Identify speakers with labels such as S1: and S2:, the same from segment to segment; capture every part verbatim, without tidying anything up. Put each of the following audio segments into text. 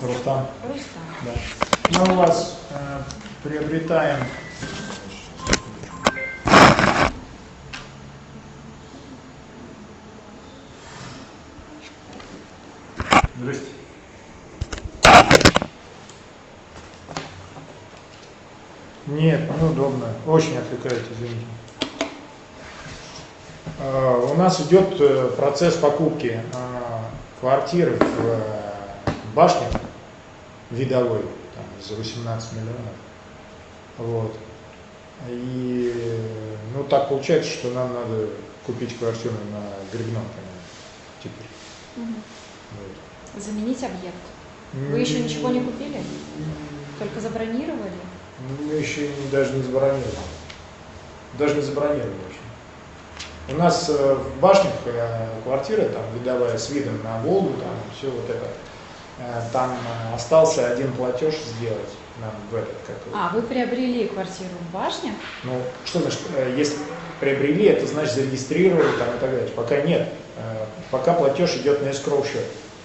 S1: Рустам.
S2: Рустам.
S1: Да. Мы у вас э, приобретаем Здрасте. Нет, неудобно. Очень отвлекает, извините. Uh, у нас идет uh, процесс покупки uh, квартиры в uh, башне видовой там, за восемнадцать миллионов. Вот. И ну так получается, что нам надо купить квартиру на Грибном теперь.
S2: Угу.
S1: Вот.
S2: Заменить объект. Вы еще ничего не купили? Только забронировали?
S1: Мы еще даже не забронировали. Даже не забронировали вообще. У нас э, в башнях э, квартира, там видовая с видом на Волгу, там все вот это. Э, там э, остался один платеж сделать нам в этот как.
S2: А, вы приобрели квартиру в башнях?
S1: Ну, что значит, э, если приобрели, это значит зарегистрировали там и так далее. Пока нет. Э, пока платеж идет на эскроу счет.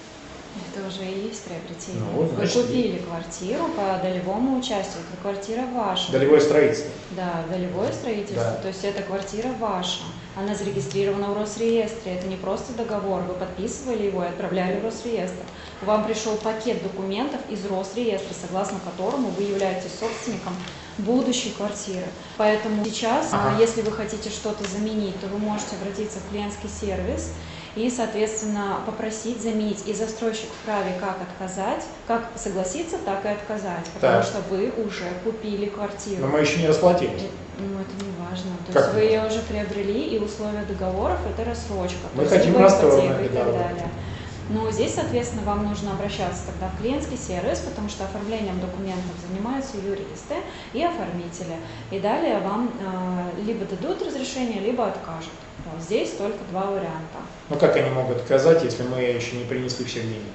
S2: Это уже и есть приобретение.
S1: Ну, вот,
S2: вы
S1: значит,
S2: купили квартиру по долевому участию. Это квартира ваша.
S1: Долевое строительство.
S2: Да, долевое строительство.
S1: Да.
S2: То есть это квартира ваша. Она зарегистрирована в Росреестре. Это не просто договор. Вы подписывали его и отправляли в Росреестр. Вам пришел пакет документов из Росреестра, согласно которому вы являетесь собственником будущей квартиры. Поэтому сейчас, ага. если вы хотите что-то заменить, то вы можете обратиться в клиентский сервис и, соответственно, попросить заменить. И застройщик вправе как отказать, как согласиться, так и отказать, потому
S1: так.
S2: что вы уже купили квартиру.
S1: Но мы еще не расплатились.
S2: Ну, это не важно. То
S1: как
S2: есть вы ее уже приобрели, и условия договоров – это рассрочка.
S1: Мы хотим расторгнуть
S2: и так далее. Но здесь, соответственно, вам нужно обращаться тогда в клиентский сервис, потому что оформлением документов занимаются юристы и оформители. И далее вам э, либо дадут разрешение, либо откажут. Вот здесь только два варианта.
S1: Ну как они могут отказать, если мы еще не принесли всех денег?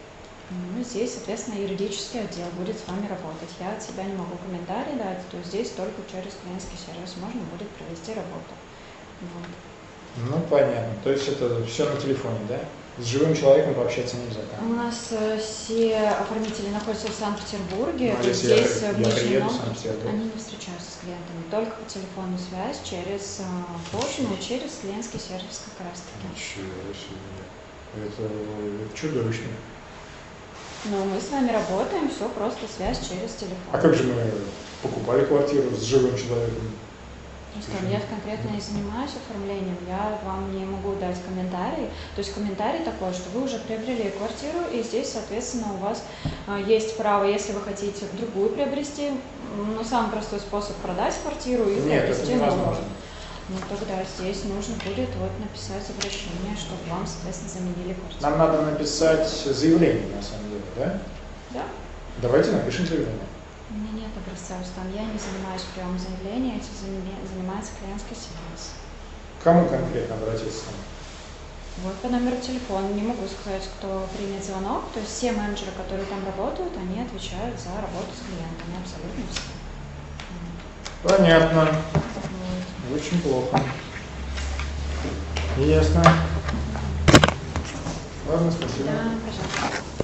S2: Ну, здесь, соответственно, юридический отдел будет с вами работать. Я от себя не могу комментарий дать, то есть здесь только через клиентский сервис можно будет провести работу. Вот.
S1: Ну, понятно. То есть это все на телефоне, да? С живым человеком пообщаться нельзя, да?
S2: У нас э, все оформители находятся в Санкт-Петербурге.
S1: Ну, если
S2: здесь
S1: я,
S2: в
S1: я
S2: Нижнем
S1: приеду в
S2: Новгороде
S1: Санкт-Петербург.
S2: они не встречаются с клиентами, только по телефонной связи, через э, почту, через клиентский сервис как раз таки.
S1: Ничего себе. Это чудовищно.
S2: Но мы с вами работаем, все просто связь через телефон.
S1: А как же мы покупали квартиру с живым человеком?
S2: Ну, я конкретно не занимаюсь оформлением, я вам не могу дать комментарий. То есть комментарий такой, что вы уже приобрели квартиру, и здесь, соответственно, у вас э, есть право, если вы хотите другую приобрести, ну, самый простой способ продать квартиру и
S1: Нет,
S2: приобрести
S1: это невозможно.
S2: Ну, тогда здесь нужно будет вот написать обращение, чтобы вам, соответственно, заменили квартиру.
S1: Нам надо написать заявление, на самом деле, да?
S2: Да.
S1: Давайте напишем заявление.
S2: У меня нет образца, там я не занимаюсь приемом заявления, этим занимается клиентский сервис.
S1: Кому конкретно обратиться?
S2: Вот по номеру телефона, не могу сказать, кто примет звонок, то есть все менеджеры, которые там работают, они отвечают за работу с клиентами, абсолютно все.
S1: Понятно.
S2: Вот.
S1: Очень плохо. Ясно. Ладно, спасибо.
S2: Да, пожалуйста.